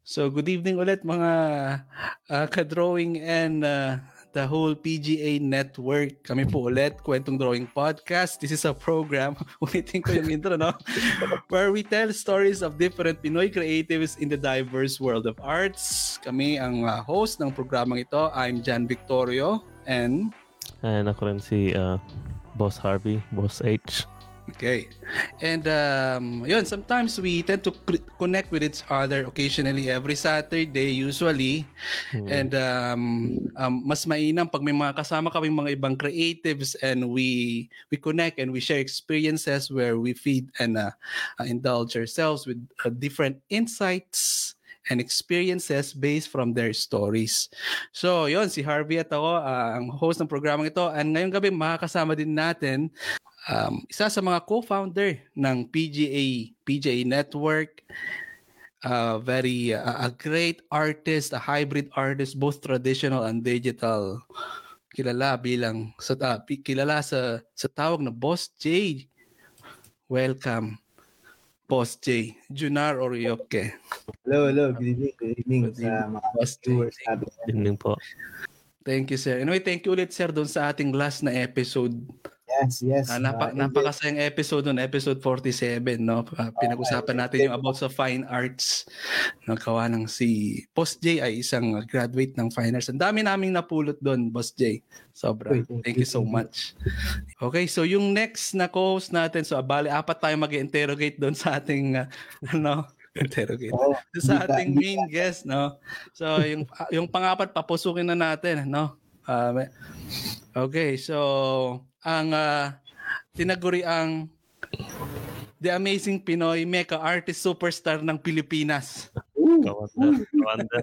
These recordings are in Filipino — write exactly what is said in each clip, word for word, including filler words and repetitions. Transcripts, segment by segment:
So good evening ulit mga uh, ka-drawing and uh, the whole P G A network. Kami po ulit, Kwentong Drawing Podcast. This is a program, ulitin ko yung intro, no? Where we tell stories of different Pinoy creatives in the diverse world of arts. Kami ang uh, host ng programang ito. I'm Jan Victorio and... And ako rin si uh, Boss Harvey, Boss H. Okay. And um, yun, sometimes we tend to cr- connect with each other occasionally every Saturday usually. Hmm. And um, um, mas mainam pag may mga kasama kaming mga ibang creatives and we we connect and we share experiences where we feed and uh, uh, indulge ourselves with uh, different insights and experiences based from their stories. So, yun, si Harvey at ako, uh, ang host ng programang ito. And ngayong gabi, makakasama din natin Um, isa sa mga co-founder ng P G A P G A Network, uh, very uh, a great artist, a hybrid artist, both traditional and digital. Kilala bilang sa uh, kilala sa sa tawag na Boss J. Welcome, Boss J. Junar Orioke. Hello, hello. Good evening. Good evening sa mga viewers. Good evening po. Thank you, sir. Anyway, thank you ulit, sir, doon sa ating last na episode. Yes, yes. Uh, napa, uh, napakasayang episode nun, episode forty-seven, no? Uh, pinag-usapan natin yung about sa fine arts. No, kawa ng si Boss J ay isang graduate ng fine arts. Ang dami naming napulot doon, Boss J. Sobra. Thank you so much. Okay, so yung next na co-host natin, so abali, apat tayo mag-interrogate doon sa ating, uh, ano, interrogate. Oh, sa ating main guest, no? So yung yung pangapat papusukin na natin, no? Uh, okay, so ang uh, tinaguri ang The Amazing Pinoy Mecha Artist Superstar ng Pilipinas. Kawander, kawander.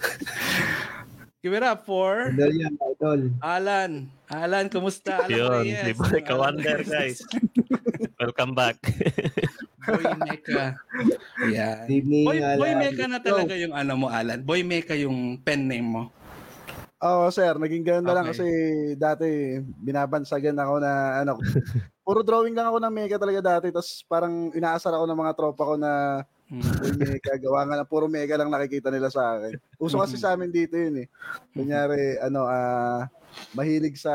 Give it up for Idol. Alan. Alan, kumusta? Alan Yun, si Boy Kawander, guys. Welcome back. Boy Mecha. Yeah. Evening, Boy, Alan. Boy Mecha na talaga yung ano mo, Alan. Boy Mecha yung pen name mo. Oo, sir. Naging ganun na Okay. lang kasi dati binabansagan ako na ano, puro drawing lang ako ng mecha talaga dati. Tapos parang inaasar ako ng mga tropa ko na hmm. mecha. Gawa nga na puro mecha lang nakikita nila sa akin. Uso kasi sa amin dito yun eh. Kunyari, ano, ah, uh, mahilig sa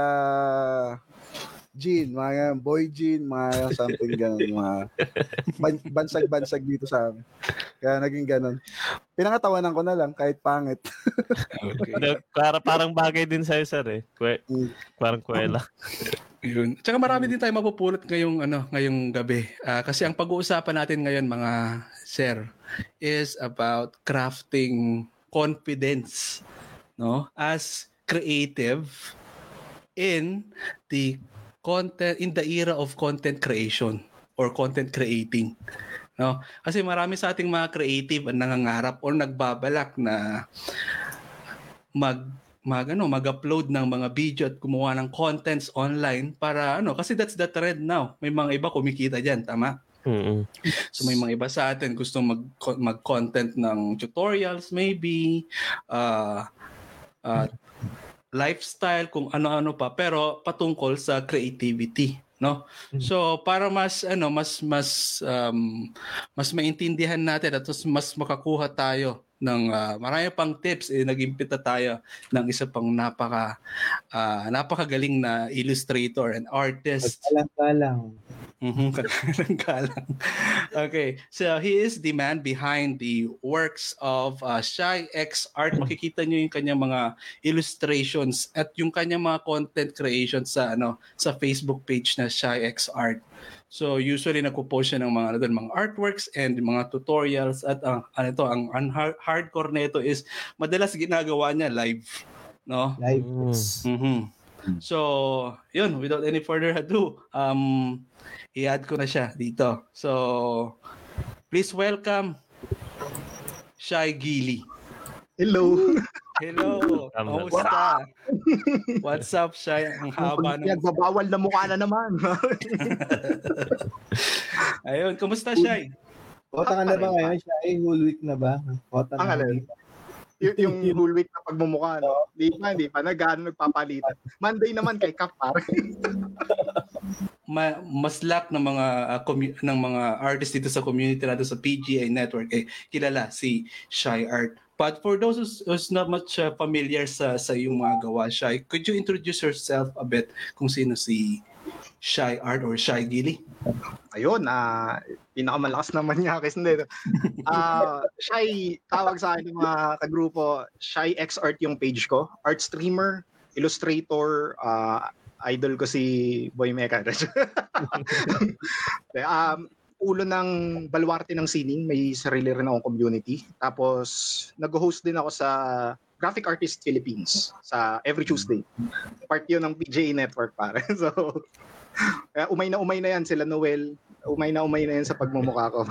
Jean, mga boy Jean, mga something ganun, mga ban- bansag-bansag dito sa amin. Kaya naging ganun. Pinangatawanan ko na lang kahit pangit. Okay. Para, parang bagay din sa'yo, sir eh. Kwe, parang kwela. Yun. Tsaka marami din tayo mapupulot ngayong, ano, ngayong gabi. Uh, kasi ang pag-uusapan natin ngayon, mga sir, is about crafting confidence, no? As creative in the content, in the era of content creation or content creating. No? Kasi marami sa ating mga creative ang nangangarap or nagbabalak na mag mag ano, mag-upload ng mga video at gumawa ng contents online para ano, kasi that's the trend now. May mga iba kumikita diyan, tama? Mm-hmm. So may mga iba sa atin gusto mag mag-content ng tutorials maybe, uh, uh lifestyle, kung ano-ano pa, pero patungkol sa creativity, no? Mm-hmm. So para mas ano, mas mas um, mas maintindihan natin at mas makakuha tayo ng uh, marami pang tips, eh, nag-impita tayo ng isa pang napaka uh, napakagaling na illustrator and artist. Kalang-kalang. Mm-hmm. Kalang-kalang. Okay, so he is the man behind the works of uh, Shy X Art. Makikita niyo yung kanyang mga illustrations at yung kanyang mga content creations sa ano sa Facebook page na Shy X Art. So usually nagpo-post siya ng mga ano doon, mga artworks and mga tutorials at uh, ano to, ang, ang hardcore nito is madalas ginagawa niya live, no? Live. Mm-hmm. So, yun, without any further ado, um i-add ko na siya dito. So, please welcome Shy Gili. Hello. Hello. Kamusta? What's up, Shy? Ang haba ng... Nagbabawal na mukha na naman. Ayun, kumusta, Shy? Kota ka na ba ngayon? Shy, whole week na ba? Kota na. Ang y- yung whole week na pagmumukha, no? Hindi pa, hindi pa. Nag-ano, nagpapalitan. Monday naman kay Kap, pare. ma- mas lack ng mga uh, commu- ng mga artists dito sa community natin sa P G A network eh kilala si Shy Art. But for those who's, who's not much uh, familiar sa sa iyong mga gawa, Shy, could you introduce yourself a bit kung sino si Shy Art or Shy Gilly? Ayun, ah pinakamalakas naman niya kasi hindi. Ah, Shy, tawag sa akin ng mga kagrupo, Shy X Art yung page ko. Art streamer, illustrator, ah idol ko si Boy Mecha. um, ulo ng baluarte ng sining, may sarili rin akong community. Tapos, nag-host din ako sa Graphic Artist Philippines sa every Tuesday. Part yun ng P J A Network, pare. So, kaya umay na umay na yan sila Noel. Umay na umay na yan sa pagmumukha ko.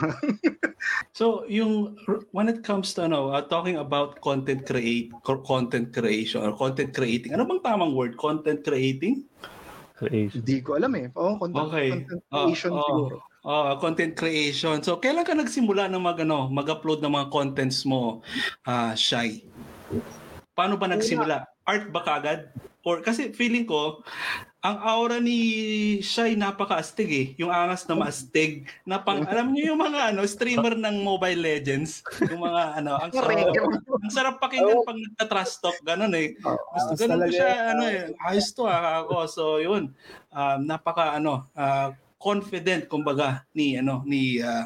So, yung when it comes to ano, uh, talking about content create content creation or content creating. Ano bang tamang word? Content creating? Creation. Hindi ko alam eh. Oh, content, Okay. content creation Oh, oh. siguro. Oh, content creation. So, kailan ka nagsimula ng mag ano, mag-upload ng mga contents mo, uh, Shy? Paano ba nagsimula? Art ba kagad? Or kasi feeling ko ang aura ni Shy napaka-astig eh. Yung angas na maastig. Na pang, alam niyo yung mga ano, streamer ng Mobile Legends, yung mga ano, ang sarap, ang sarap pakinggan pag nagta-trash talk, ganun eh. Gusto ganun ko siya ano eh, ayos to ah ako. So yun, um, napaka ano, uh, confident kumbaga ni ano ni uh,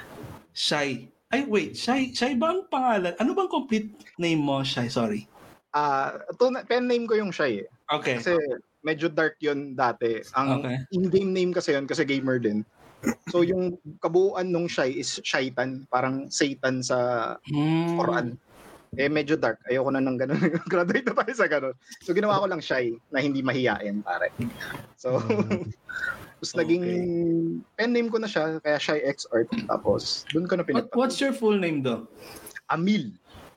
Shy. Ay wait, Shy, Shy ba ang pangalan? Ano bang complete name mo, Shy? Sorry. Ah, uh, pen name ko yung Shy eh. Okay. Kasi medyo dark yun dati. Ang Okay. in-game name kasi yun kasi gamer din. So yung kabuuan nung Shy is Shaitan, parang Satan sa Hmm. Quran. Eh medyo dark. Ayoko na ng ganun. Graduate na tayo sa ganun. So ginawa ko lang Shy na hindi mahiyain, pare. So tapos Okay. naging pen name ko na siya, kaya Shy X Art. Tapos doon ko na What, pinagpatuloy. what's your full name though? Amil.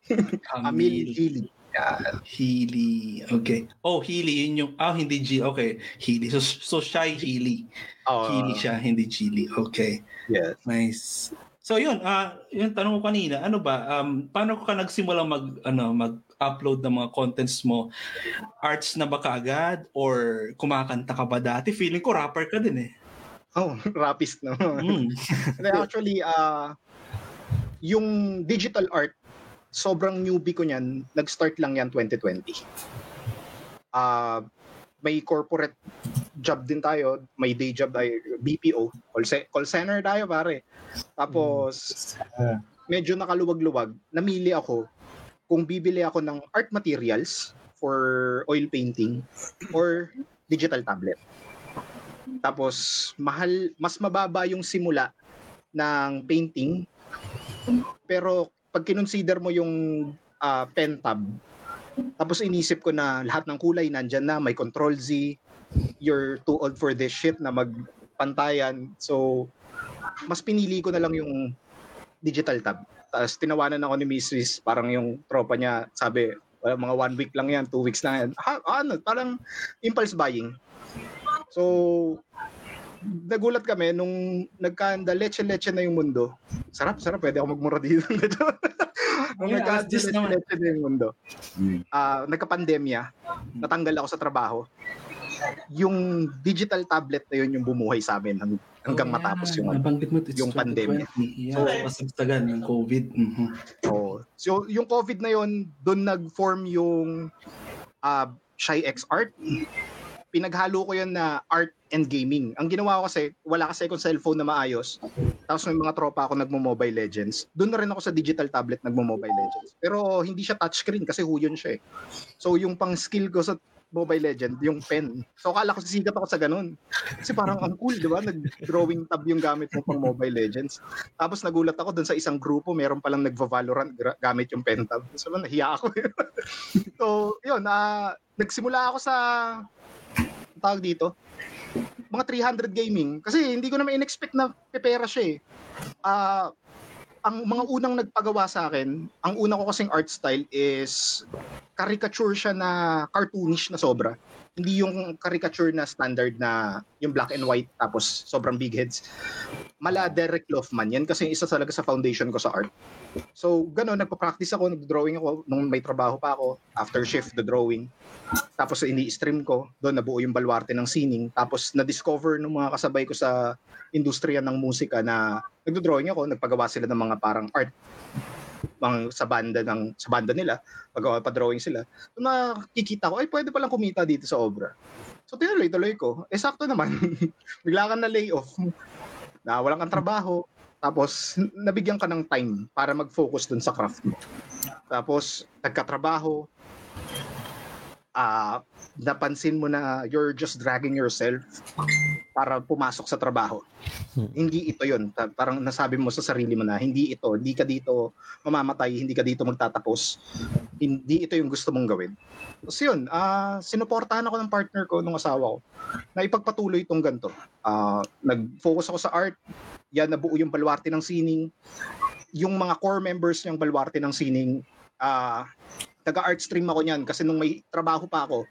Amil Healy. Yeah. Healy. Okay. Oh, Healy. Yun yung, ah, hindi G. Okay. Healy. So, so Shy Healy. Uh, Healy siya, hindi Geely. Okay. Yes. Nice. So yun, ah, yung tanong ko kanina, ano ba, um, paano ka nagsimula mag, ano, mag-upload ng mga contents mo? Arts na ba kaagad? Or kumakanta ka ba dati? Feeling ko rapper ka din eh. Oh, rapist no. Mm. Actually, uh, yung digital art, sobrang newbie ko niyan. Nag-start lang yan twenty twenty. Uh, may corporate job din tayo. May day job tayo. B P O. Call, ce- call center tayo, pare. Tapos, medyo nakaluwag-luwag. Namili ako kung bibili ako ng art materials for oil painting or digital tablet. Tapos, mahal, mas mababa yung simula ng painting. Pero, pag kinonsider mo yung uh, pen tab, tapos inisip ko na lahat ng kulay nandyan na, may control Z, you're too old for this shit na magpantayan. So, mas pinili ko na lang yung digital tab. Tapos tinawanan ako ni Missus, parang yung tropa niya, sabi, well, mga one week lang yan, two weeks lang yan. Ha, ano, parang impulse buying. So, nagulat kami nung nagkanda leche-leche na yung mundo. Sarap, sarap. Pwede ako magmura dito. Nung Yeah, nagkanda just naman. leche-leche na yung mundo. Uh, nagka-pandemya. Natanggal ako sa trabaho. Yung digital tablet na yun yung bumuhay sa amin hang- hanggang Oh, yeah. matapos yung, Nabanggit mo, it's yung pandemya. twenty twenty. Yeah, So, kasagsagan ng COVID. Mhm. oh. So, yung COVID na yun, doon nag-form yung uh, Shy X Art. Pinaghalo ko yun na art and gaming. Ang ginawa ko kasi, wala kasi akong cellphone na maayos. Tapos may mga tropa ako nagmo-Mobile Legends. Doon na rin ako sa digital tablet nagmo-Mobile Legends. Pero hindi siya touchscreen kasi huyon siya eh. So yung pang skill ko sa Mobile Legend, yung pen. So akala ko sisikat ako sa ganun. Kasi parang ang cool, di ba? Nag-drawing tab yung gamit mo pang Mobile Legends. Tapos nagulat ako dun sa isang grupo, meron palang nagva-Valorant gra- gamit yung pen tab. So nahiya ako. So yun, uh, nagsimula ako sa tawag dito, mga three hundred gaming. Kasi hindi ko naman in-expect na pepera siya eh. Uh, ang mga unang nagpagawa sa akin, ang una ko kasing art style is caricature siya na cartoonish na sobra. Hindi yung caricature na standard na yung black and white tapos sobrang big heads. mala Derek Loffman. Yan kasi isa talaga sa foundation ko sa art. So, gano'n, nagpa-practice ako, nag-drawing ako nung may trabaho pa ako, after shift, the drawing. Tapos ini-stream ko, doon nabuo yung baluarte ng sining. Tapos na-discover ng mga kasabay ko sa industriya ng musika na nagdo-drawing ako, nagpagawa sila ng mga parang art mga sa banda ng sa banda nila, pagawa pa drawing sila. So nakikita ko, ay pwede palang kumita dito sa obra. So tinuloy-tuloy ko. Eh sakto naman, bigla kang na layoff. Na walang kang trabaho, tapos nabigyan ka ng time para mag-focus dun sa craft mo. Tapos nagkatrabaho, ah uh, napansin mo na you're just dragging yourself para pumasok sa trabaho. Hmm. Hindi ito yun. Parang nasabi mo sa sarili mo na hindi ito, hindi ka dito mamamatay, hindi ka dito magtatapos. Hindi ito yung gusto mong gawin. Tapos yun, uh, sinuportahan ako ng partner ko, nung asawa ko, na ipagpatuloy itong ganito. Uh, nag-focus ako sa art, yan, nabuo yung baluarte ng sining. Yung mga core members ng baluarte ng sining, uh, taga-art stream ako niyan kasi nung may trabaho pa ako,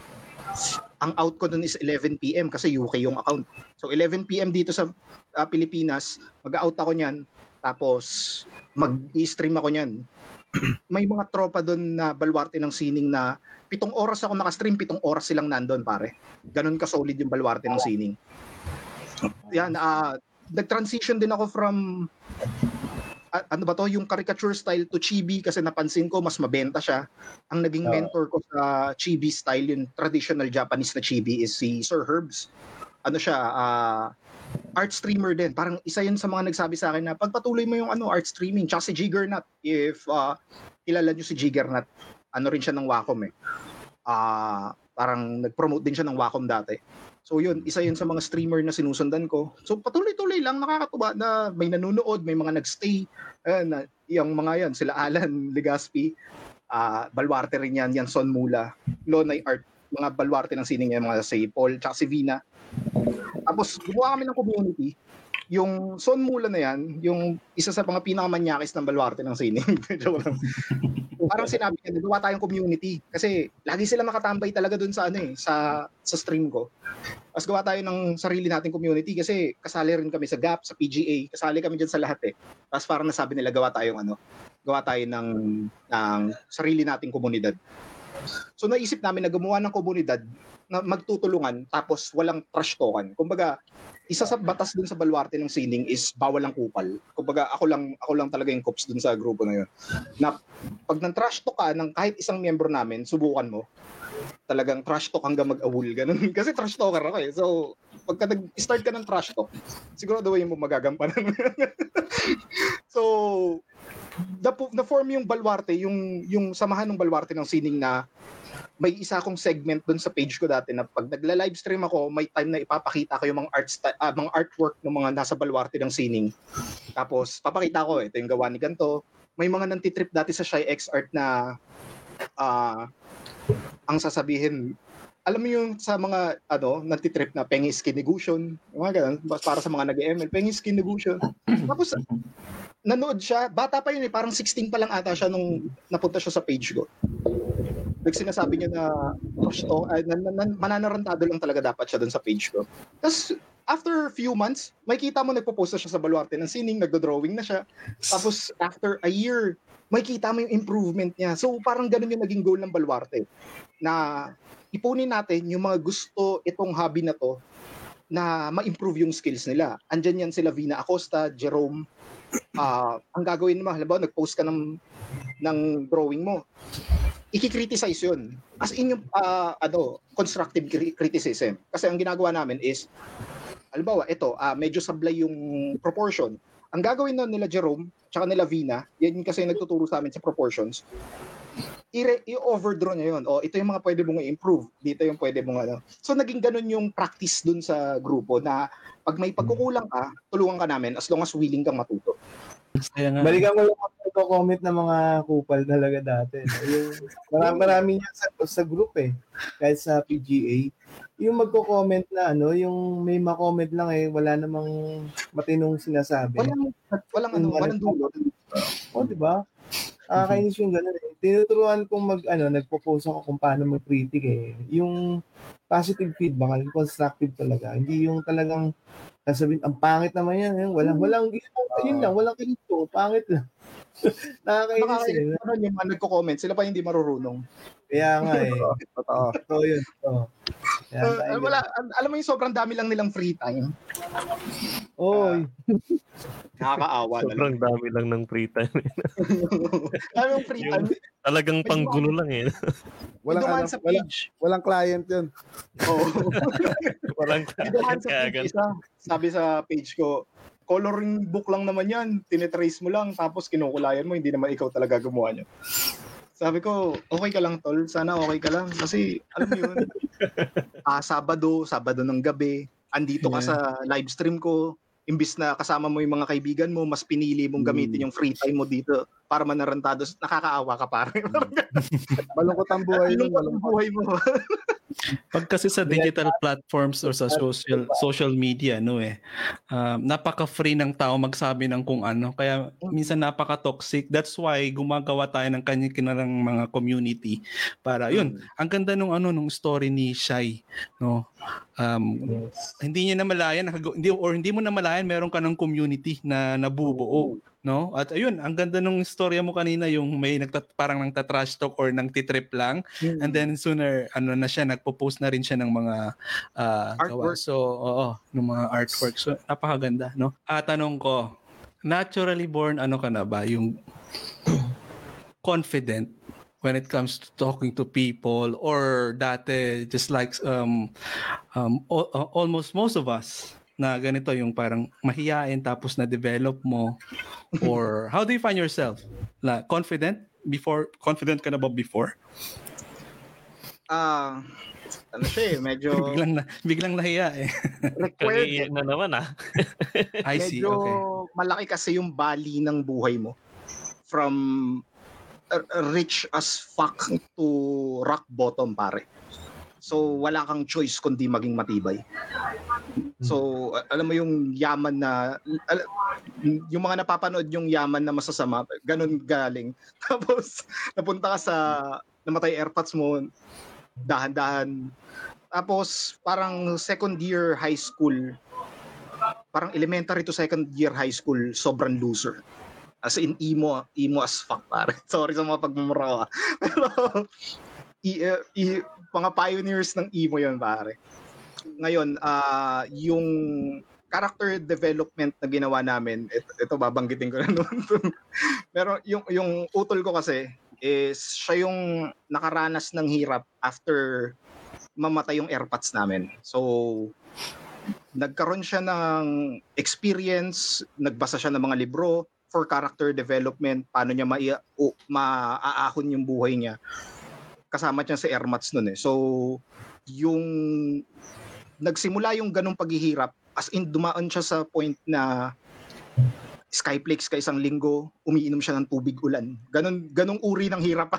ang out ko dun is eleven p.m. kasi U K yung account. So eleven p.m. dito sa uh, Pilipinas, mag-out ako niyan, tapos mag-i-stream ako niyan. May mga tropa doon na baluarte ng sining na pitong oras ako naka-stream, pitong oras silang nandun, pare. Ganun ka-solid yung baluarte ng sining. Yan, uh, nag-transition din ako from uh, ano ba to, yung caricature style to chibi kasi napansin ko mas mabenta siya. Ang naging mentor ko sa chibi style, yung traditional Japanese na chibi, is si Sir Herbs. Ano siya, uh, art streamer din. Parang isa yun sa mga nagsabi sa akin na pagpatuloy mo yung ano art streaming. Tsaka si Jiggernaut, if uh, kilala nyo si Jiggernaut, ano rin siya ng Wacom eh. Uh, parang nag-promote din siya ng Wacom dati. So yun, isa yun sa mga streamer na sinusundan ko. So patuloy-tuloy lang, nakakatuwa na may nanonood, may mga nagstay. Ayan, yung mga yan, sila Alan Legaspi, uh, baluarte rin yan, yan Son Mula, Lonay Art, mga baluarte ng sining yan, mga si Paul, tsaka si Vina. Tapos gumawa kami ng community. Yung Son Mula na yan, yung isa sa mga pinakamanyakis ng baluarte ng sining. Parang sinabi niya, gawa tayong community. Kasi lagi sila makatambay talaga dun sa ano eh, sa, sa stream ko. Tapos gawa tayo ng sarili nating community kasi kasali rin kami sa G A P, sa P G A, kasali kami dyan sa lahat eh. Tapos parang nasabi nila, gawa tayong ano, gawa tayo ng, ng sarili nating komunidad. So naisip namin na gumawa ng komunidad na magtutulungan tapos walang trash talkan. Kumbaga, isa sa batas dun sa baluarte ng sining is bawal ang kupal. Kumbaga, ako lang ako lang talaga yung cops dun sa grupo na yun. Na pag nang trash talk ka ng kahit isang miyembro namin, subukan mo. Talagang trash talk hanggang mag-awol, ganun. Kasi trash talker ako eh. So, pagka nag-start ka ng trash talk, sigurado mo magagampanan. So, na, na form yung baluarte, yung yung samahan ng baluarte ng sining na may isa akong segment doon sa page ko dati na pag nagla-live stream ako, may time na ipapakita ko yung mga art st- uh, mga artwork ng mga nasa baluarte ng sining. Tapos papakita ko, ito yung gawa ni ganto. May mga nantitrip dati sa Shy X Art na uh, ang sasabihin, alam mo yung sa mga ano, nantitrip na pengi skin negusyon, mga ganun, para sa mga nag-M L, pengi skin negusyon. Tapos nanood siya, bata pa yun eh, parang sixteen pa lang ata siya nung napunta siya sa page ko. Sinasabi niya na to, uh, na, na, mananarantado lang talaga dapat siya doon sa page ko. Tapos, after few months, may kita mo nagpo-post na siya sa baluarte ng sining, nagdo-drawing na siya. Tapos, after a year, may kita mo yung improvement niya. So, parang ganun yung naging goal ng baluarte. Na ipunin natin yung mga gusto itong hobby na to na ma-improve yung skills nila. Andyan yan sila Vina Acosta, Jerome. Uh, ang gagawin mo, halimbawa, nag-post ka ng, ng drawing mo. I-criticize yun. As in yung uh, ano, constructive criticism. Kasi ang ginagawa namin is, halimbawa, ito, uh, medyo sablay yung proportion. Ang gagawin nun nila Jerome, tsaka nila Vina, yan kasi nagtuturo sa amin sa proportions, i- i-overdraw niya yun. O, ito yung mga pwede mong i-improve. Dito yung pwede mong ano. So, naging ganun yung practice dun sa grupo na pag may pagkukulang ka, tulungan ka namin as long as willing kang matuto. Balikan mo yung comment ng mga kupal talaga dati. Yung marami, marami niya sa, sa group eh. Kahit sa P G A. Yung magko-comment na ano, yung may ma-comment lang eh, wala namang matinong sinasabi. Walang, walang ano, walang dulot. O, di ba? Ah, kainis yung gano'n eh. Tinuturuan kong mag, ano, nagpo-post ako kung paano mag-critic eh. Yung positive feedback, yung constructive talaga. Hindi yung talagang Sasabihin, ang pangit naman yan. Yun, walang, walang, yun lang, walang ganito. Pangit lang. Nakakainis Nakakainis eh. naman yung mga nagko-comment, sila pa hindi marurunong. Kaya nga eh. Totoo. Totoo yun. Totoo. Kaya Uh, tayo wala, al- alam mo yung sobrang dami lang nilang free time. Oy. Nakakaawa na lang. Sobrang dami lang ng free time. Alam mo yung free time? Talagang panggulo lang eh. Walang, May dumaan ano, sa walang, page. walang client yun. Oo. Walang May dumaan sa kaya page isa. Sabi sa page ko, coloring book lang naman yan. Tinitrace mo lang, tapos kinukulayan mo, hindi naman ikaw talaga gumawa niya. Sabi ko, okay ka lang, tol. Sana okay ka lang. Kasi, alam mo yun, ah, Sabado, Sabado ng gabi, andito ka Yeah. sa live stream ko, imbis na kasama mo yung mga kaibigan mo, mas pinili mong gamitin yung free time mo dito para manarantado. Nakakaawa ka pare. Malungkot ang buhay nun. Malungkot ang Malungkot. buhay mo. Pag kasi sa digital platforms or sa social social media, no eh, um, napaka-free ng tao magsabi ng kung ano. Kaya minsan napaka-toxic. That's why gumagawa tayo ng kanya-kanilang mga community para yun. Ang ganda nung ano nung story ni Shai, no. Um, hindi niya na malayan, hindi or hindi mo na malayan meron ka ng community na nabubuo. No? At ayun, ang ganda nung storya mo kanina, yung may nagtat parang nang trash talk or nang titrip lang, and then sooner ano na siya, nagpo-post na rin siya ng mga uh, gawa. Artwork. So, oo, ng mga artwork. So, napakaganda, no? Ah, tanong ko, naturally born ano ka na ba yung confident when it comes to talking to people, or dati just like um um o- o- almost most of us na ganito yung parang mahiyain tapos na-develop mo, or how do you find yourself? La, confident? Before, confident ka na ba before? Ah, ano siya eh, medyo biglang, na, biglang nahiya eh. required. Kagiiyan na naman ah. I see, Medyo okay. malaki kasi yung bali ng buhay mo. From uh, rich as fuck to rock bottom, pare. So, wala kang choice kundi maging matibay. So, uh, alam mo yung yaman na, al- yung mga napapanood yung yaman na masasama, ganun galing. Tapos, napunta ka sa, namatay airpods mo, dahan-dahan. Tapos, parang second year high school, parang elementary to second year high school, sobrang loser. As in, emo, emo as fuck, pare. Sorry sa mga pagmumura ko, ah. Pero, i, uh, i, mga pioneers ng emo yun, pare. Ngayon, ah yung character development na ginawa namin, ito, ito babanggitin ko na noon. Pero yung, yung utol ko kasi, is siya yung nakaranas ng hirap after mamatay yung airpods namin. So, nagkaroon siya ng experience, nagbasa siya ng mga libro for character development, paano niya ma- o, maaahon yung buhay niya. Kasama niya sa airmats nun eh. So, yung nagsimula yung ganong paghihirap, as in dumaan siya sa point na Skyflakes ka isang linggo, umiinom siya ng tubig ulan. Ganon, ganong uri ng hirap.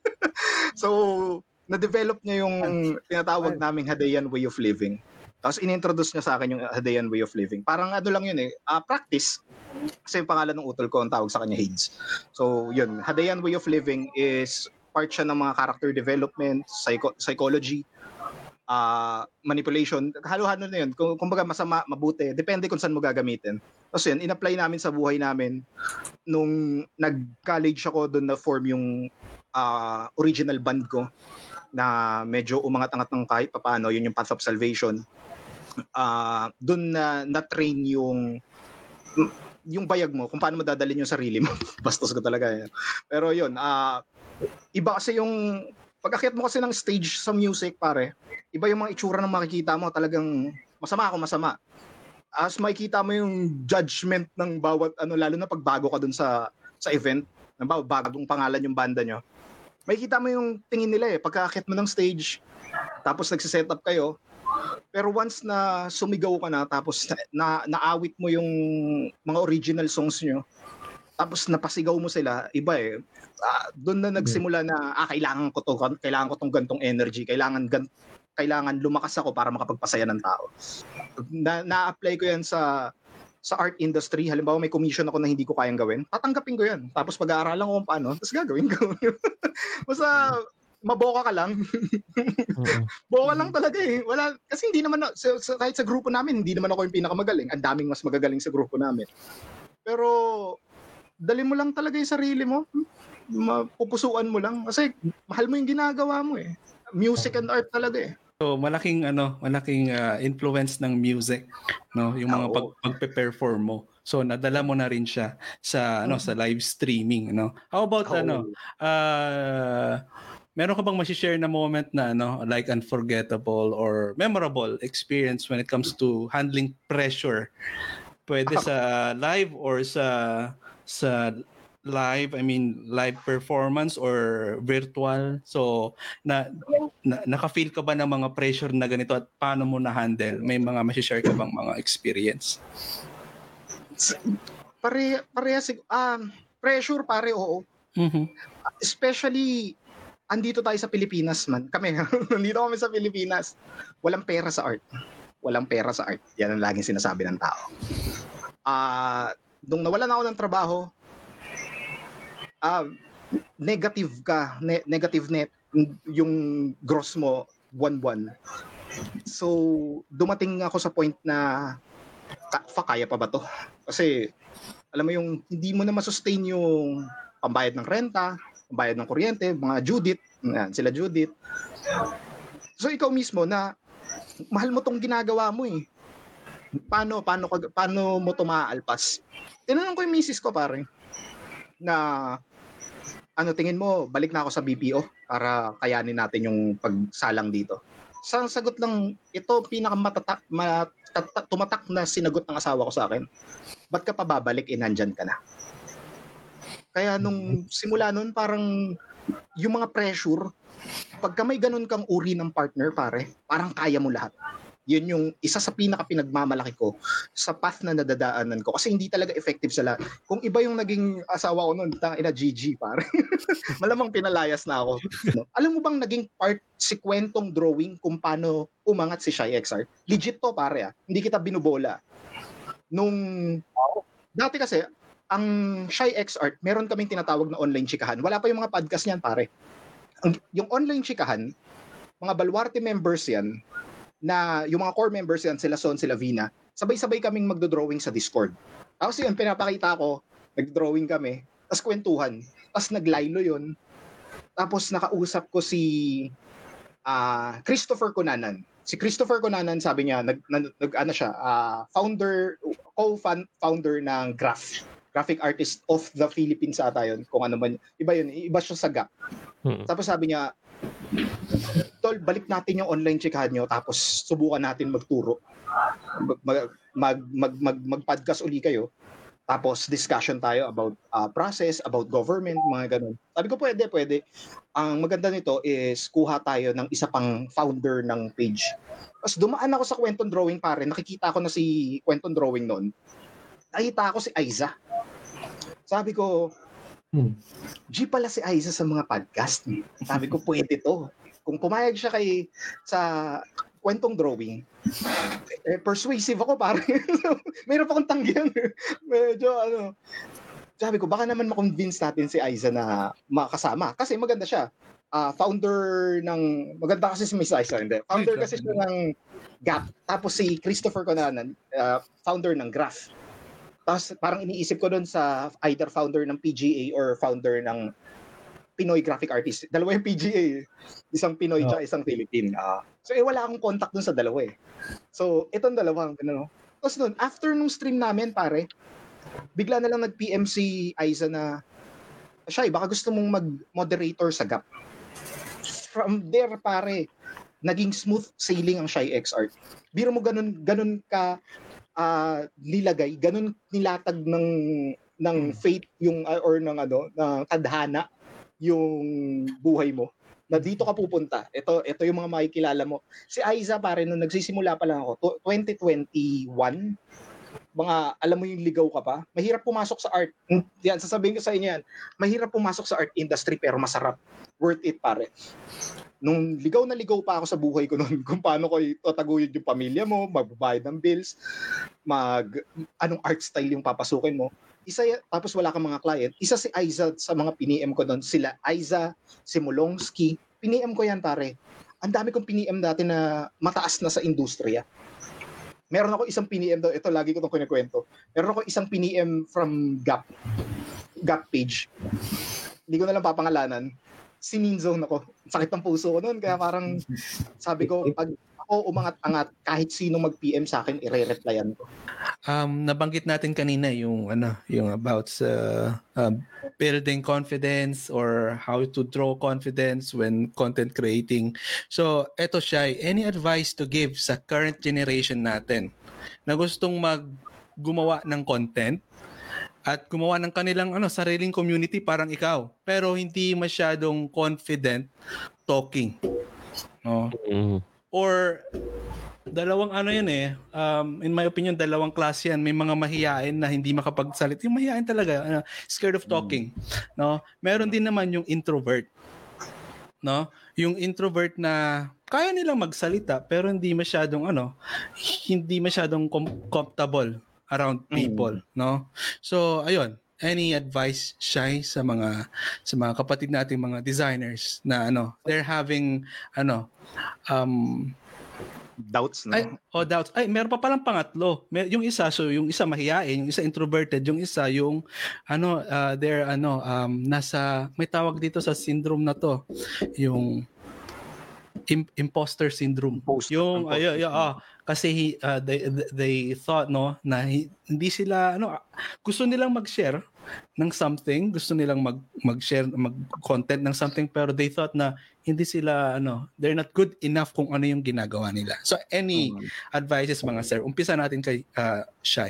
So, na-develop niya yung tinatawag naming Hadean way of living. Tapos inintroduce niya sa akin yung Hadean way of living. Parang ano lang yun eh, uh, practice. Kasi yung pangalan ng utol ko, ang tawag sa kanya Hades. So, yun, Hadean way of living is part siya ng mga character development, psycho- psychology, uh, manipulation. Halo-halo na yun. Kung kumbaga masama, mabuti, depende kung saan mo gagamitin. Tapos yun, in-apply namin sa buhay namin nung nag-college ako, doon na form yung uh, original band ko na medyo umangat-angat ng kahit papaano, yun yung Path of Salvation. Uh, doon na na-train yung yung bayag mo, kung paano mo dadalhin yung sarili mo. Bastos ko talaga yan. Pero yun, uh, iba kasi yung pag-akyat mo kasi ng stage sa music, pare, iba yung mga itsura ng makikita mo, talagang masama ako, masama. As makikita mo yung judgment ng bawat ano, lalo na pag bago ka dun sa sa event, nabaw bagong pangalan yung banda nyo, makikita mo yung tingin nila eh, pagka-akyat mo ng stage, tapos nagsiset up kayo, pero once na sumigaw ka na, tapos na, na naawit mo yung mga original songs nyo, tapos napasigaw mo sila, iba eh. Uh, doon na nagsimula na, ah, kailangan ko to, kailangan ko tong gantong energy, kailangan gan- kailangan lumakas ako para makapagpasaya ng tao. Na na-apply ko yan sa sa art industry. Halimbawa may commission ako na hindi ko kayang gawin, tatanggapin ko yan. Tapos pag-aaralan ko kung paano, tapos gagawin ko. Basta maboka ka lang. Boka lang talaga eh. Wala, kasi hindi naman, sa, sa, kahit sa grupo namin, hindi naman ako yung pinakamagaling. Ang daming mas magagaling sa grupo namin. Pero, dali mo lang talaga yung sarili mo. Mapupusuan mo lang. Kasi, mahal mo yung ginagawa mo eh. Music and art talaga eh. So malaking ano, malaking uh, influence ng music, no, yung mga pag pagpe-perform mo. So nadala mo na rin siya sa ano, sa live streaming, no. How about Oh. ano, uh, meron ka bang ma-share na moment na ano, like unforgettable or memorable experience when it comes to handling pressure? Pwede sa live or sa sa live, I mean live performance or virtual. So na, na naka-feel ka ba ng mga pressure na ganito at paano mo na-handle? May mga ma-share ka bang mga experience? Pare parehas um pressure pare oo. Mhm. Especially andito tayo sa Pilipinas man. Kami nandito kami sa Pilipinas. Walang pera sa art. Walang pera sa art. Yan ang laging sinasabi ng tao. Ah, uh, nung nawalan ako ng trabaho, ah uh, negative ka, ne- negative net yung gross mo buwan-buwan. So, dumating ako sa point na fa kaya pa ba to? Kasi alam mo yung hindi mo na masustain yung pambayad ng renta, pambayad ng kuryente, mga Judith, yan, sila Judith. So ikaw mismo na mahal mo tong ginagawa mo eh. Paano paano paano mo tumaalpas? Tinanong ko yung misis ko pare na ano tingin mo, balik na ako sa B P O para kayanin natin yung pagsalang dito. Sa sagot lang, ito pinakamatatak, matata, tumatak na sinagot ng asawa ko sa akin. Ba't ka pa babalik, eh nandyan ka na. Kaya nung simula nun, parang yung mga pressure, pagka may ganun kang uri ng partner, pare, parang kaya mo lahat. Yun yung isa sa pinaka-pinagmamalaki ko sa path na nadadaanan ko. Kasi hindi talaga effective sa lahat. Kung iba yung naging asawa ko noon, tangina G G, pare. Malamang pinalayas na ako. No? Alam mo bang naging part si kwentong drawing kung paano umangat si Shy X Art? Legit to, pare. Ah. Hindi kita binubola. Nung, dati kasi, ang Shy X Art, meron kaming tinatawag na online chikahan. Wala pa yung mga podcast niyan, pare. Ang, yung online chikahan, mga Baluarte members yan, na yung mga core members yan, sila Son, sila Vina, sabay-sabay kaming magdo-drawing sa Discord. Tapos yun, pinapakita ko, nag-drawing kami, tapos kwentuhan, tapos naglaylo yun, tapos nakausap ko si uh, Christopher Cunanan. Si Christopher Cunanan, sabi niya, nag, nag, nag ano siya, uh, founder, co-founder ng Graph, graphic artist of the Philippines ata yun, kung ano man, iba yun, iba siya sa G A P. Hmm. Tapos sabi niya, Tol, balik natin yung online chikahan nyo tapos subukan natin magturo. Mag, mag, mag, mag, mag, mag-podcast uli kayo. Tapos discussion tayo about uh, process, about government, mga ganun. Sabi ko, pwede, pwede. Ang maganda nito is kuha tayo ng isa pang founder ng page. Tapos dumaan ako sa Kwentong Drawing pare. Nakikita ko na si Kwentong Drawing noon. Nakita ko si Aiza. Sabi ko, Hmm. G pala si Aiza sa mga podcast. Sabi ko, pwede to. Kung pumayag siya kay sa Kwentong Drawing, eh, persuasive ako pare. Mayroon pa akong tanggihan. Medyo ano. Sabi ko, baka naman ma-convince natin si Aiza na makasama. Kasi maganda siya. Uh, founder ng, maganda kasi si Miss Aiza. Hindi. Founder kasi siya ng G A P. Tapos si Christopher Cunanan, uh, founder ng Graph. Tapos parang iniisip ko doon sa either founder ng P G A or founder ng Pinoy graphic artist. Dalawa yung P G A. Isang Pinoy oh. Isang Philippine. Uh, so eh wala akong contact doon sa dalawa eh. So itong dalawang ano. Tapos noon, after nung stream namin pare, bigla na lang nag-P M si Aiza na, Shy, baka gusto mong mag-moderator sa G A P. From there pare, naging smooth sailing ang Shy X Art. Biro mo ganun, ganun ka Uh, nilagay, ganun nilatag ng ng fate yung uh, or ng ano, ng tadhana yung buhay mo. Na dito ka pupunta. Ito ito yung mga makikilala mo. Si Aiza pare nung nagsisimula pa lang ako, twenty twenty-one, mga alam mo yung ligaw ka pa, mahirap pumasok sa art. Yan, sasabihin ko sa inyo yan. Mahirap pumasok sa art industry pero masarap. Worth it pare. Nung ligaw na ligaw pa ako sa buhay ko noon kung paano ko itataguyod yung pamilya mo, magbabayad ng bills, mag anong art style yung papasukin mo. Isa tapos wala kang mga client. Isa si Aiza sa mga P N M ko noon, sila Aiza, si Molongski, Piniem ko yan, pare. Ang dami kong piniem dati na mataas na sa industriya. Meron ako isang piniem daw, ito lagi ko itong kinikwento. Meron ako isang piniem from Gap. Gap page. Hindi ko na lang papangalanan. Sininzone ako. Sakit ng puso ko noon, kaya parang sabi ko, pag ako umangat-angat, kahit sino mag-P M sa akin, ire-replyan ko. Um, nabanggit natin kanina yung ano, yung about sa uh, building confidence or how to draw confidence when content creating. So, eto siya, any advice to give sa current generation natin na gustong mag gumawa ng content at gumawa ng kanilang ano sariling community parang ikaw, pero hindi masyadong confident talking. No? Mm. Or dalawang ano yun eh, um, in my opinion, dalawang klase yan. May mga mahiyain na hindi makapagsalit. Yung mahiyain talaga, uh, scared of talking. No? Meron din naman yung introvert. No? Yung introvert na kaya nilang magsalita pero hindi masyadong ano, hindi masyadong com- comfortable around people, mm. no? So, ayun. Any advice, Shai, sa mga sa mga kapatid nating mga designers na ano, they're having ano um Doubts, no? ay, oh, doubts. Ay, meron pa palang pangatlo. May, yung isa so yung isa mahiyain, yung isa introverted, yung isa yung ano uh, they're ano um nasa may tawag dito sa syndrome na to, yung im- imposter syndrome. Imposter, yung imposter ay, ay, ah, kasi uh, they they thought no na hindi sila ano gusto nilang mag-share ng something, gusto nilang mag mag-share mag-content ng something pero they thought na hindi sila ano, they're not good enough kung ano yung ginagawa nila. So any mm. advices mga sir? Umpisa natin kay uh, Shai.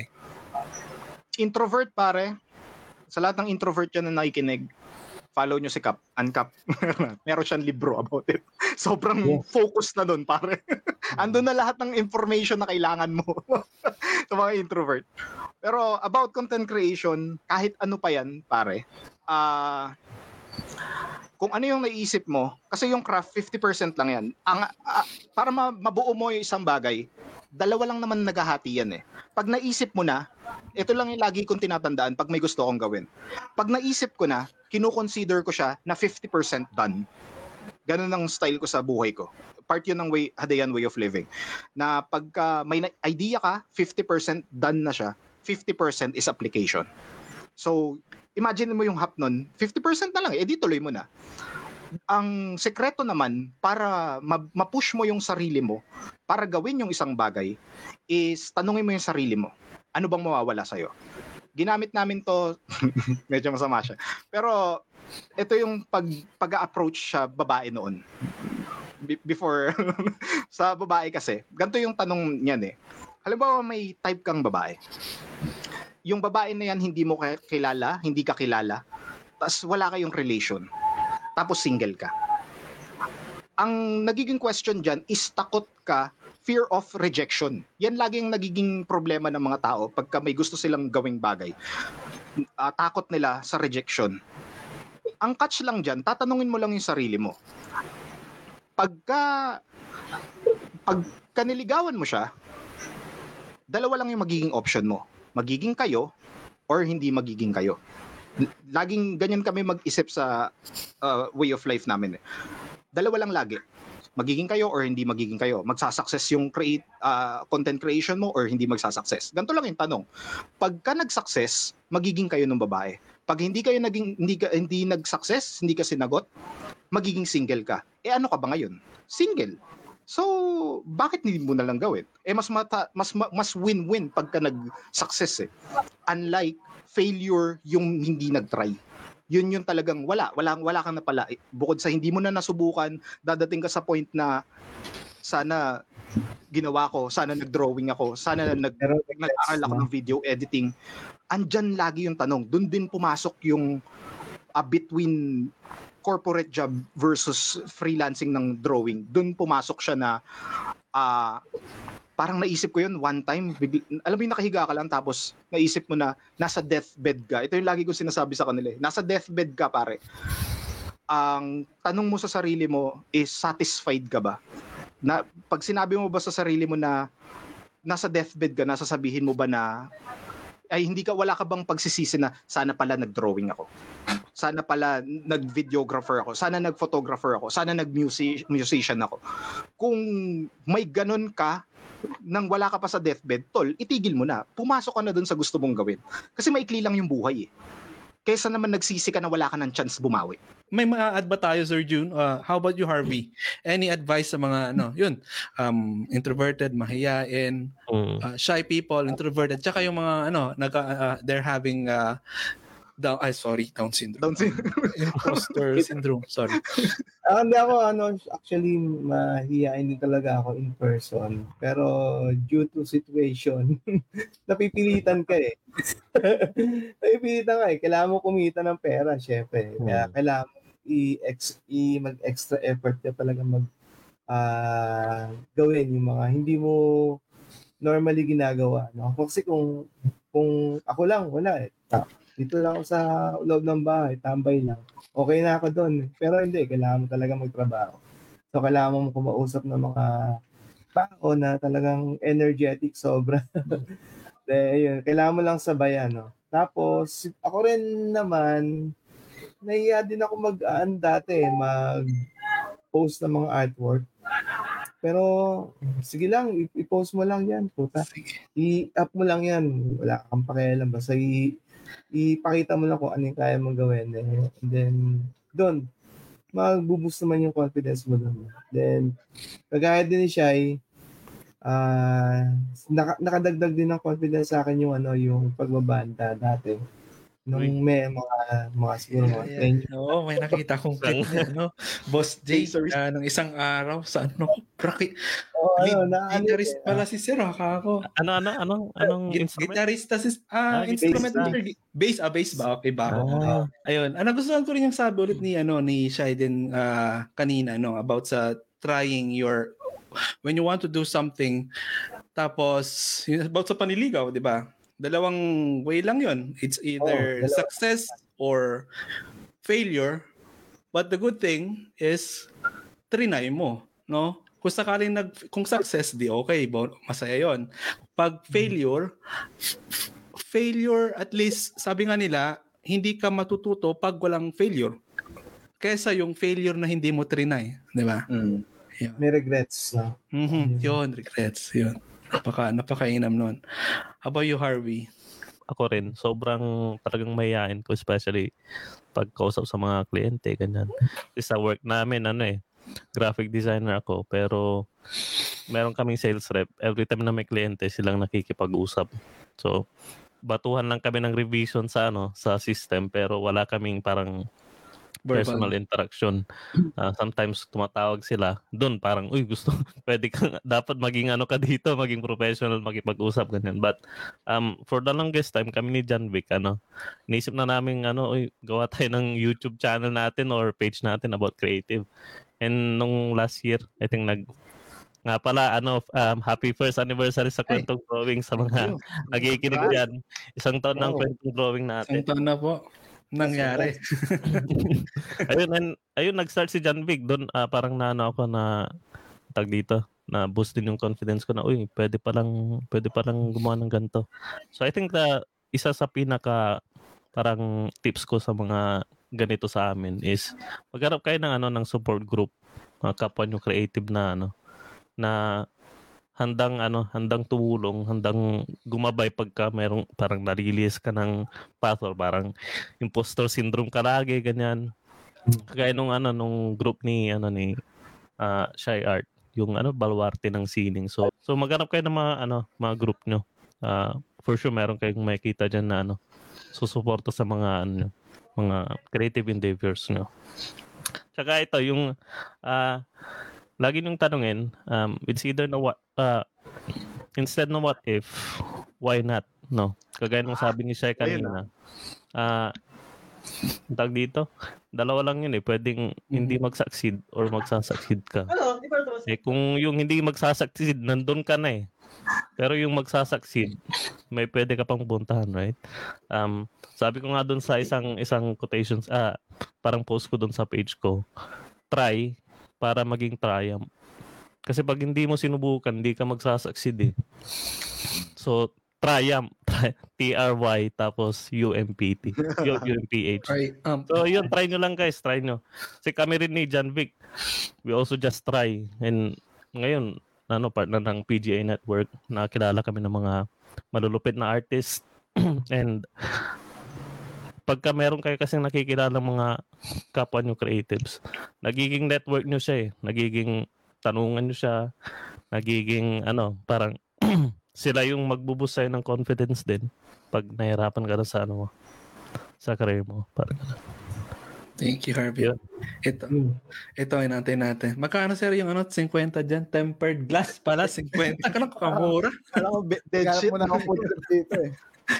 Introvert pare. Sa lahat ng introvert yan na nakikinig, follow nyo si Cap, Uncap. Meron siyang libro about it. Sobrang yeah. focus na doon, pare. Andun na lahat ng information na kailangan mo sa mga introvert. Pero about content creation, kahit ano pa yan, pare, uh, kung ano yung naisip mo, kasi yung craft, fifty percent lang yan. Ang, uh, para ma- mabuo mo yung isang bagay, dalawa lang naman naghahati yan eh. Pag naisip mo na, ito lang yung lagi kong tinatandaan pag may gusto akong gawin. Pag naisip ko na, kino-consider ko siya na fifty percent done. Ganun ang style ko sa buhay ko. Part yun ng way, Hadayan way of living. Na pagka may na- idea ka, fifty percent done na siya, fifty percent is application. So, imagine mo yung hap nun, fifty percent na lang, eh di tuloy mo na. Ang sekreto naman para ma- ma-push mo yung sarili mo para gawin yung isang bagay is tanungin mo yung sarili mo. Ano bang mawawala sa'yo? Ginamit namin to, medyo masama siya. Pero ito yung pag, pag-approach sa babae noon. Be- before, sa babae kasi, ganito yung tanong niyan eh. Halimbawa may type kang babae. Yung babae na yan hindi mo kilala, hindi ka kilala, tapos wala kayong relation. Tapos single ka. Ang nagiging question dyan is takot ka, fear of rejection. Yan laging nagiging problema ng mga tao pagka may gusto silang gawing bagay. Uh, takot nila sa rejection. Ang catch lang dyan, tatanungin mo lang yung sarili mo. Pagka, pagka niligawan mo siya, dalawa lang yung magiging option mo. Magiging kayo or hindi magiging kayo. Laging ganyan kami mag-isip sa uh, way of life namin. Dalawa lang lagi. Magiging kayo or hindi magiging kayo. Magsasucess yung create uh, content creation mo or hindi magsasucess. Ganito lang yung tanong. Pagka nag-success, magiging kayo ng babae. Pag hindi kayo naging hindi ka, hindi nag-success, hindi ka sinagot, magiging single ka. Eh ano ka ba ngayon? Single. So, bakit hindi mo na lang gawin? Eh mas mata, mas mas win-win pagka nag-success eh. Unlike failure yung hindi nag-try. Yun yung talagang wala, wala wala kang napala. Bukod sa hindi mo na nasubukan, dadating ka sa point na sana ginawa ko, sana nag-drawing ako, sana nag nag-aaral ako ng video editing. Andyan lagi yung tanong. Doon din pumasok yung uh, between corporate job versus freelancing ng drawing. Doon pumasok siya na uh, parang naisip ko yun one time. Bigla, alam mo yung nakahiga ka lang tapos naisip mo na nasa deathbed ka. Ito yung lagi ko sinasabi sa kanila. Eh. Nasa deathbed ka pare. Ang tanong mo sa sarili mo is satisfied ka ba? Na, pag sinabi mo ba sa sarili mo na nasa deathbed ka, nasasabihin mo ba na ay hindi ka, wala ka bang pagsisisi na sana pala nag-drawing ako? Sana pala nag-videographer ako? Sana nag-photographer ako? Sana nag-musician ako? Kung may ganun ka, nang wala ka pa sa deathbed, tol, itigil mo na. Pumasok ka na dun sa gusto mong gawin. Kasi maikli lang yung buhay eh. Kaysa naman nagsisi ka na wala ka ng chance bumawi. May ma-add ba tayo, Sir June? Uh, how about you, Harvey? Any advice sa mga, ano, yun, um, introverted, mahiyain, Mm. uh, shy people, introverted, tsaka yung mga, ano, nag, uh, they're having, uh, down, ay, sorry, Down syndrome. Down syndrome. Imposter syndrome, sorry. Ah, hindi ako, ano, actually, mahihain din talaga ako in person. Pero due to situation, napipilitan ka eh. napipilitan ka eh. Kailangan mo kumita ng pera, syempre. Kaya Hmm. kailangan mo i-ex- i- mag-extra effort ka talaga mag ah, gawin yung mga hindi mo normally ginagawa. No? Kasi kung, kung ako lang, wala eh. Ta- Dito lang ako sa loob ng bahay, tambay lang. Okay na ako doon. Pero hindi, kailangan mo talaga magtrabaho. So, kailangan mo kumausap ng mga tao na talagang energetic sobra. De, yun, kailangan mo lang sabayan. No? Tapos, ako rin naman, nahiya din ako mag-aan dati, mag-post ng mga artwork. Pero, sige lang, i- i-post mo lang yan, puta. Sige. I-up mo lang yan. Wala kang pakialam. Basta i- ipakita mo lang kung ano yung kaya mong gawin. Eh. And then, doon, magbuboost naman yung confidence mo doon. Then, kagaya din ni Shai, ah naka, nakadagdag din ng confidence sa akin yung ano, yung pagbabanda dati. Nung Uy. may mga, mga siguro mga ten Ayan. Oo, may nakita kong clip niya, no? Boss J, Lasers. uh, nung isang araw, sa ano, praki, Oh, ano, lead na, ano, guitarist eh, pala si Sir, haka ako. Ano, ano, anong, anong Git- instrument? Gitarista si, ah, Ah, instrument bass teacher, gi- bass, ah, bass ba? Okay ba? Ah, Ayun. Ano gusto ko rin yung sabi ulit ni ano ni Shai din ah, kanina no about sa trying your when you want to do something tapos yun, about sa panliligaw, 'di ba? Dalawang way lang 'yon. It's either Oo, dalawa. success or failure. But the good thing is trinay mo, no? Kung sakaling nag kung success di okay, bo- masaya 'yon. Pag failure, failure at least sabi nga nila hindi ka matututo pag walang failure kaysa yung failure na hindi mo trinay, di ba? Mm. Yun. may regrets. No? Mhm. Yun, regrets. Yun. Napaka, napakainam nun. How about you, Harvey? ako rin, sobrang talagang mayayain ko, especially pag kausap sa mga kliyente, ganyan. Kasi sa work namin, ano eh, graphic designer ako, pero meron kaming sales rep. Every time na may kliyente, silang nakikipag-usap. So, batuhan lang kami ng revision sa ano sa system, pero wala kaming parang personal interaction. Uh, sometimes tumatawag sila doon parang uy gusto pwede kang dapat maging ano ka dito, maging professional, makipag-usap ganyan. But um for the longest time kami ni John Vic ano inisip na namin ano uy gawa tayo ng YouTube channel natin or page natin about creative. And nung last year I think nag nga pala ano um, happy first anniversary sa Kwentong Drawing sa mga nakikinig diyan. Isang taon ng Wow. Kwentong Drawing natin. Isang taon na po nangyari. ayun, and, ayun, nag-start si John Vic. Doon, ah, parang naano ako na, tag dito, na boost din yung confidence ko na, uy, pwede palang, pwede palang gumawa ng ganito. So, I think the, isa sa pinaka, parang tips ko sa mga ganito sa amin is, magharap kayo ng, ano, ng support group, mga kapwa nyo creative na, ano, na, handang ano handang tumulong, handang gumabay pagka merong parang narilis ka ng path or parang imposter syndrome ka lagi ganyan. Kagaya nung ano nung group ni ano ni uh, Shy Art, yung ano baluarte ng sining. So so maghanap kayo ng mga ano mga group nyo. Uh, for sure meron kayong makikita diyan na ano susuporta sa mga ano mga creative endeavors nyo. Tsaka ito yung uh, lagi niyong tanungin, um, it's either na what, uh, instead na what if, why not, no? Kagaya nung sabi ni Shai kanina, ah, uh, tag dito, dalawa lang yun eh, pwedeng hindi mag-succeed or magsasucceed ka. Eh kung yung hindi magsasucceed, nandun ka na eh. Pero yung magsasucceed, may pwede ka pang puntahan, right? Um, sabi ko nga dun sa isang isang quotations, ah, parang post ko dun sa page ko, try, para maging triumph. Kasi pag hindi mo sinubukan, hindi ka magsasucceed eh. So, Triumph. T R Y tapos U M P T. U M P H. Try, um, So yun, try nyo lang guys, try nyo. Kasi kami rin ni John Vic, we also just try. And ngayon, ano, partner ng P G A Network, nakakilala kami ng mga malulupit na artist. And pagka meron kayo kasing nakikilala ng mga kapwa nyo creatives, nagiging network nyo siya eh. Nagiging tanungan nyo siya. Nagiging ano, parang sila yung magbuboost sa'yo ng confidence din pag nahirapan ka na sa ano mo, sa career mo. Parang ano. Thank you, Harvey. Yeah. Ito, ito ay natin natin. Magkano sir yung ano, fifty dyan? Tempered glass pala, fifty. Kailan ko kamura? Alam mo, be- dead Kaya shit. mo na ako punta dito eh.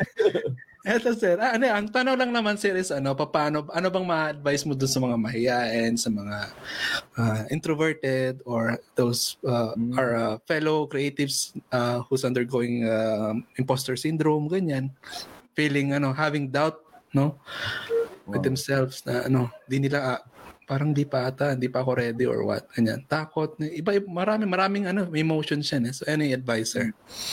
Ito sir, ah, ano, ang tanong lang naman sir is ano, paano, ano bang ma-advise mo dun sa mga mahiyain, sa mga uh, introverted or those uh, Mm. our uh, fellow creatives uh, who's undergoing uh, imposter syndrome, ganyan. Feeling, ano, having doubt, no? With Wow. themselves na ano, di nila ah, parang di pa ata, di pa ako ready or what. Ganyan. Takot. Iba, iba marami, maraming ano, emotions yan eh. So, any advice, sir?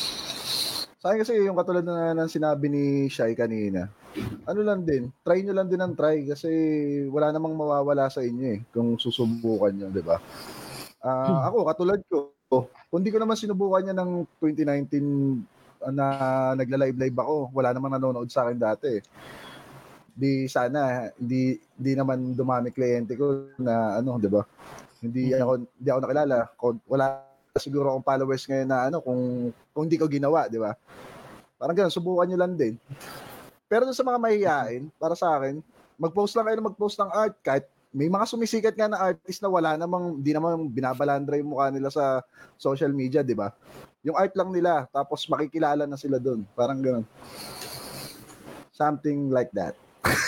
Sa akin kasi yung katulad na ng sinabi ni Shai kanina, ano lang din, try nyo lang din ang try kasi wala namang mawawala sa inyo eh kung susubukan nyo, di ba? Ah, ako, katulad ko, kung di ko naman sinubukan niya ng twenty nineteen na nagla-live-live ako, wala namang nanonood sa akin dati eh. Di sana, hindi, hindi naman dumami kliyente ko na ano, di ba? Hindi ako, hindi ako nakilala. Kung- Wala siguro akong followers ngayon na ano, kung, kung hindi ko ginawa, di ba? Parang gano'n, subukan nyo lang din. Pero dun sa mga mahihain, para sa akin, mag-post lang kayo na mag-post ng art. Kahit may mga sumisikat nga na artist na wala namang, di namang binabalandra yung mukha nila sa social media, di ba? Yung art lang nila, tapos makikilala na sila dun. Parang gano'n. Something like that.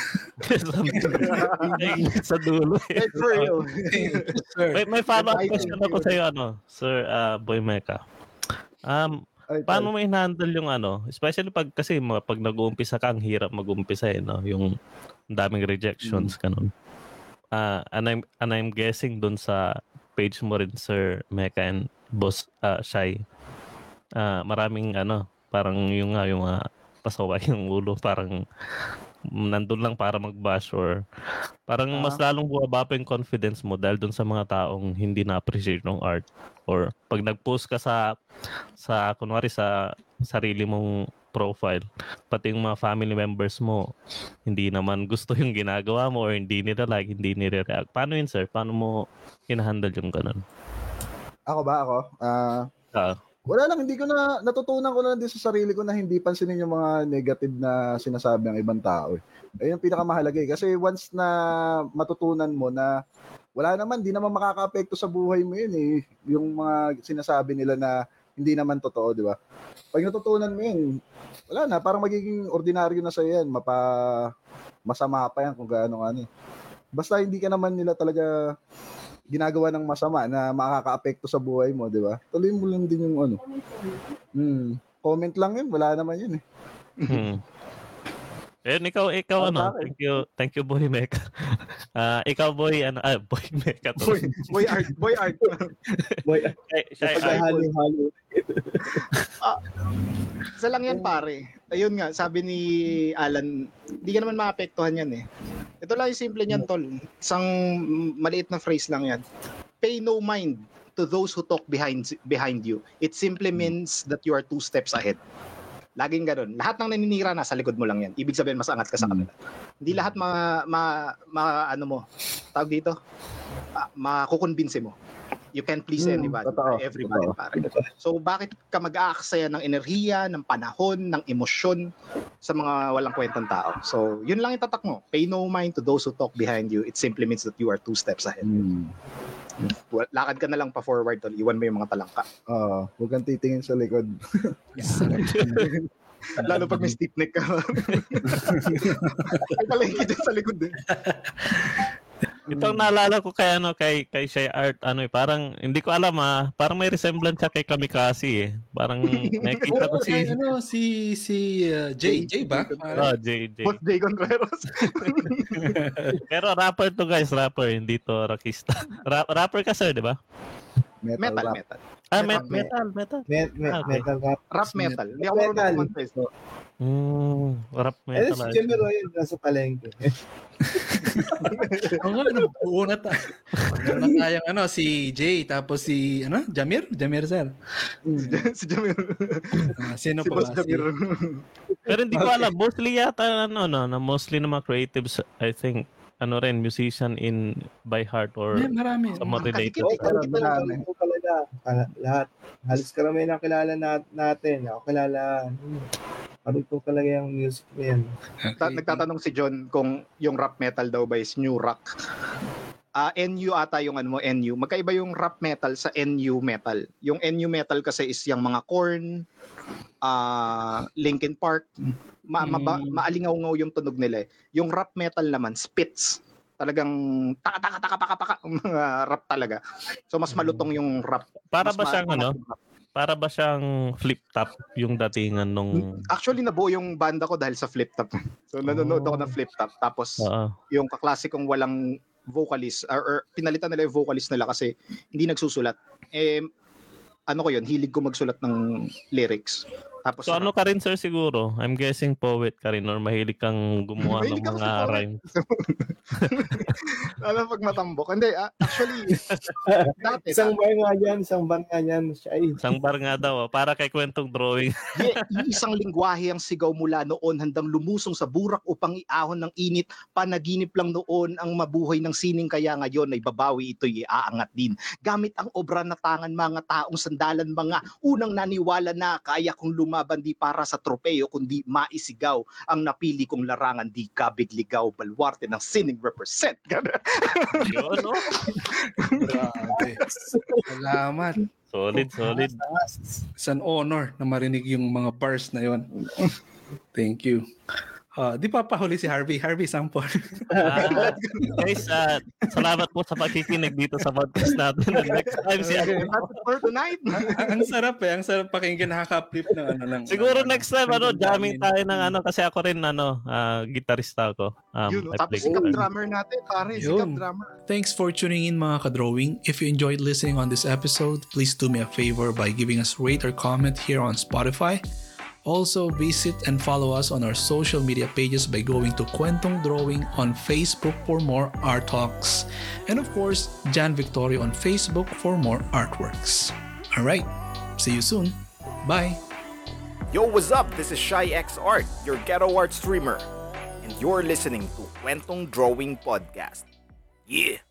sa dulo eh. Good for you. Sir, May, may follow-up Advice question to ako you. sa iyo, ano, Sir uh, Boy Mecha. Um, Ay, paano mo i-handle yung ano, especially pag kasi mga- pag nag-uumpisa ka, ang hirap mag-uumpisa eh, no? Yung daming rejections, ganun. Ah, and I'm and I'm guessing dun sa page mo rin, Sir Mecha and Boss uh, Shai. Ah, maraming ano, parang yung nga yung uh, pasaway yung ulo, parang nandun lang para mag-bash or parang mas lalong bumaba pa yung confidence mo dahil dun sa mga taong hindi na-appreciate ng art. Or pag nag-post ka sa sa kunwari sa sarili mong profile, pati yung mga family members mo hindi naman gusto yung ginagawa mo or hindi nila like, hindi nila react. Paano yun, sir? Paano mo hinahandle yung ganun? Ako ba ako? Ah, Ah, wala lang, hindi ko na, natutunan ko na din sa sarili ko na hindi pansinin yung mga negative na sinasabi ng ibang tao. Eh. Ayun yung pinakamahalaga eh. Kasi once na matutunan mo na wala naman, di naman makaka-apekto sa buhay mo yun eh. Yung mga sinasabi nila na hindi naman totoo, di ba? Pag natutunan mo yun, wala na, parang magiging ordinaryo na sa'yo yan. Mapa, masama pa yan kung gaano ano. Basta hindi ka naman nila talaga ginagawa ng masama na makaka-apekto sa buhay mo, di ba? Tuloy mo lang din yung ano. Hmm. Comment lang yun, wala naman yun eh. hmm. Ayun, ikaw, ikaw Ah, ano, bakit? thank you, thank you, Boy Mecha. Ah, ikaw, Boy, ano, ah, Boy Mecha to. Boy, boy art, boy art. Boy, Ay, siya, ay, paghahalo-halo. Isa lang yan pare. Ayun nga, sabi ni Alan, hindi ka naman maapektuhan yan eh. Ito lang yung simple niyan, tol. Isang maliit na phrase lang yan. Pay no mind to those who talk behind behind you. It simply means that you are two steps ahead. Laging ganun. Lahat ng naninira nasa likod mo lang yan. Ibig sabihin mas angat ka sa kanila. Hindi lahat ma, ma, ma ano mo, tawag dito, ah, makukonbinse mo. You can't please Hmm, anybody, totoo, everybody, totoo. pare. So bakit ka mag-aaksaya ng enerhiya, ng panahon, ng emosyon sa mga walang kwentang tao? So yun lang itatak mo. Pay no mind to those who talk behind you. It simply means that you are two steps ahead. Hmm. Wa- Lakad ka na lang pa forward, tol. Iwan mo yung mga talangka. Oo, huwag kang titingin sa likod. Lalo pag may stiff neck ka. Ay palengke dyan sa likod eh. Ito ang naalala ko kay ano kay kay Shay Art ano eh parang hindi ko alam ah parang may resemblance siya kay Kamikaze eh parang nakita ko Oo, si kay ano, si, si uh, Jay, Jay ba? oh, J J. Boss Jay Contreras. Pero rapper to guys, rapper hindi to rockista. Ra- rapper ka sir, di ba? Metal, rap. metal. Ah, Metal. met- metal, metal. Met, met, Ah, okay. metal rap. Rap metal. Hindi ako Metal. marunong kumanta eh. So, Mm, rap Eh, metal. si ayos. Jemero yun, nasa palengke. Oo nga, ano, buo na tayo. Meron na tayong ano, si Jay, tapos si, ano, Jamir? Jamir, sir. si Jamir. Ah, sino si pa Boss ba? Si, Jamir. Pero hindi ko alam, mostly yata ano no, na mostly ng mga creatives, I think, ano rin, musician in by heart or Eh, marami. somewhat related. Oo, Kasi- kasi Marami. ito talaga. Kala- Lahat. Halos karamihan ang kilala nat- natin. Ako kilala. Hmm. Parutong talaga yung music na yan. Ta- nagtatanong si John kung yung rap metal daw ba is new rock. Ah, N U ata yung ano mo, N U. Magkaiba yung rap metal sa N U metal. Yung N U metal kasi is yung mga Korn, ah Linkin Park, ma- ma- Mm. maalingaw-ngaw yung tunog nila eh. Yung rap metal naman, spits. Talagang taka taka taka paka paka mga rap talaga. So mas malutong yung rap. Para Mas ba ma- siyang ano? yung rap. Para ba siyang flip top yung datingan nung Actually nabuo yung banda ko dahil sa Flip Top. So nanonood ako ng Flip Top tapos Oo. yung kaklasikong walang vocalist or, or pinalitan nila yung vocalist nila kasi hindi nagsusulat. Eh ano ko yun, hilig ko magsulat ng lyrics. Tapos So ano ka rin sir siguro? I'm guessing poet ka rin or mahilig kang gumawa ng Mahilig ako mga sa poet. rhymes. alam pag matambok. Hindi, ah, actually dati Isang bar nga dyan, isang bar nga dyan. Siya ay, Isang bar nga daw, ah, para kay kwentong drawing. yeah, yung isang lingwahe ang sigaw mula noon handang lumusong sa burak upang iahon ng init. Panaginip lang noon ang mabuhay ng sining kaya ngayon ay babawi ito'y iaangat din. Gamit ang obra na tangan mga taong sandalan mga unang naniwala na kaya kong lumaban di para sa tropeo kundi maisigaw ang napili kong larangan di kabigligaw balwarte ng sining represent. Yun, no? Grabe. Salamat. Solid, solid. It's an honor na marinig yung mga bars na yon. Thank you. Uh, di pa pahuli si Harvey. Harvey, sample. Ah, guys, ah, salamat po sa pakikinig dito sa podcast natin. And next time si Okay, that's it for tonight. ang, ang sarap eh. Ang sarap pakinggan. Nakaka-flip ng ano lang. Siguro ng- next time ano, ng- jamming tayo ng ano kasi ako rin ano, ah, gitarista ako. Um, Yun, I tapos play sikat guitar. drummer natin, pare. Sikat Yun. drummer. Thanks for tuning in mga kadrawing. If you enjoyed listening on this episode, please do me a favor by giving us rate or comment here on Spotify. Also, visit and follow us on our social media pages by going to Kwentong Drawing on Facebook for more art talks. And of course, Jan Victoria on Facebook for more artworks. Alright, see you soon. Bye! Yo, what's up? This is Shy X Art, your ghetto art streamer. And you're listening to Kwentong Drawing Podcast. Yeah!